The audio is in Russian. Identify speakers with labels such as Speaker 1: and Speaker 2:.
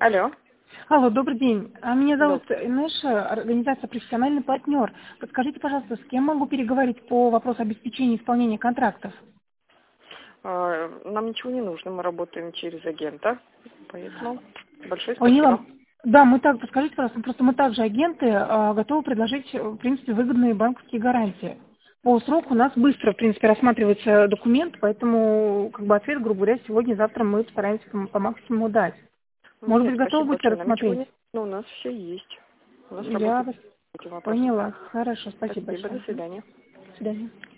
Speaker 1: Алло.
Speaker 2: Алло, добрый день. Меня зовут
Speaker 1: Добрый.
Speaker 2: Инесса, организация «Профессиональный партнер». Подскажите, пожалуйста, с кем могу переговорить по вопросу обеспечения исполнения контрактов?
Speaker 1: Нам ничего не нужно, мы работаем через агента, поэтому большое
Speaker 2: Поняла.
Speaker 1: спасибо.
Speaker 2: Да, мы так, подскажите, пожалуйста, просто мы также агенты готовы предложить, в принципе, выгодные банковские гарантии. По сроку у нас быстро, в принципе, рассматривается документ, поэтому как бы ответ, грубо говоря, сегодня-завтра мы постараемся по максимуму дать. Может
Speaker 1: Нет,
Speaker 2: быть, готовы
Speaker 1: спасибо
Speaker 2: будете
Speaker 1: большое, нам ничего
Speaker 2: рассмотреть?
Speaker 1: не нужно, у нас все есть. У нас
Speaker 2: Я
Speaker 1: работает
Speaker 2: вас
Speaker 1: по этим вопросам.
Speaker 2: поняла. Хорошо, спасибо
Speaker 1: Спасибо, до
Speaker 2: большое.
Speaker 1: свидания.
Speaker 2: До свидания.